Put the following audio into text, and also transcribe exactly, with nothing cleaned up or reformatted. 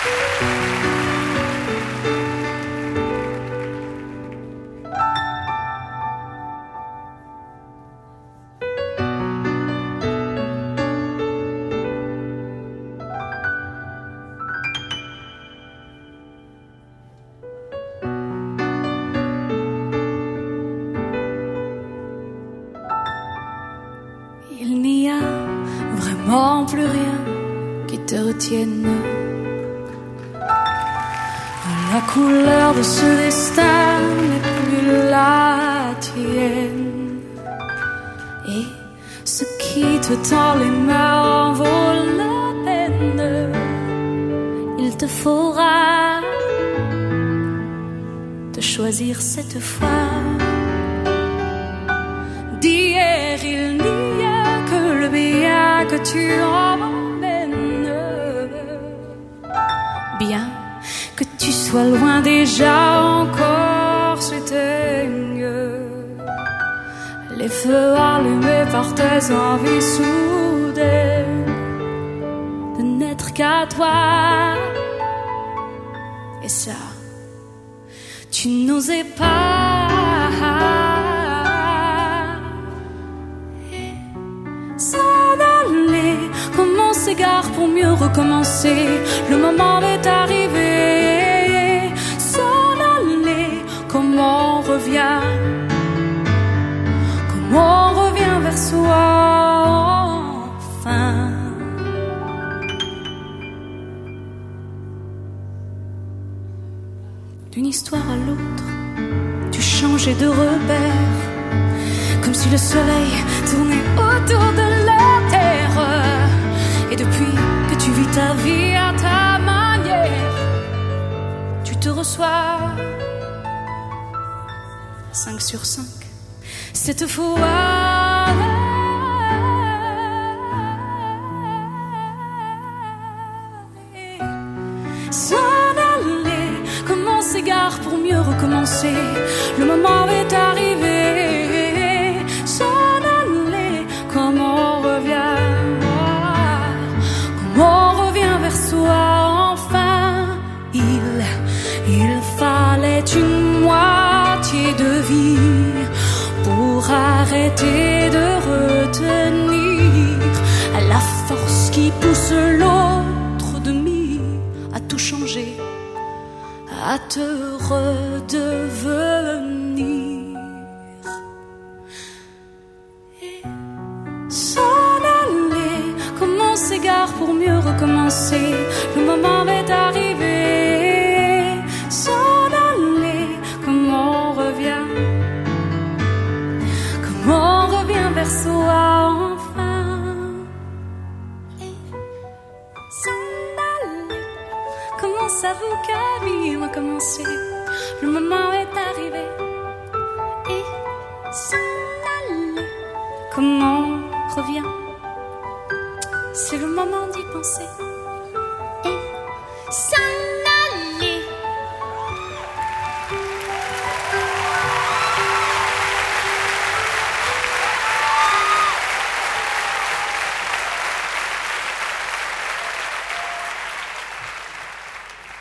Il n'y a vraiment plus rien qui te retienne. La couleur de ce destin n'est plus la tienne. Et ce qui te tend les mains en vaut la peine. Il te faudra te choisir cette fois. D'hier il n'y a que le bien que tu emmènes. Bien que tu sois loin déjà encore s'éteignent les feux allumés par tes envies soudaines de n'être qu'à toi. Et ça, tu n'osais pas. S'en aller comme on s'égare pour mieux recommencer. Le moment est arrivé. S'en aller comme on revient, comme on revient vers soi enfin. D'une histoire à l'autre, tu changeais de repère, comme si le soleil tournait autour de la terre. Et depuis que tu vis ta vie à ta manière, tu te reçois cinq sur cinq. Cette fois, s'en aller comme on s'égare pour mieux recommencer. Le moment est arrivé. S'en aller comme on revient, comme on revient vers soi enfin. Il, il fallait une moitié de vie pour arrêter de retenir la force qui pousse l'autre demi à tout changer, à te redevenir. Et s'en aller comme on s'égare pour mieux recommencer. Le moment est arrivé. S'en aller comme on revient, comme on revient vers soi enfin. Et s'en aller comme on s'avoue qu'à vie a commencé. Le moment est arrivé. Et s'en aller comme on revient, c'est le moment d'y penser. Et s'en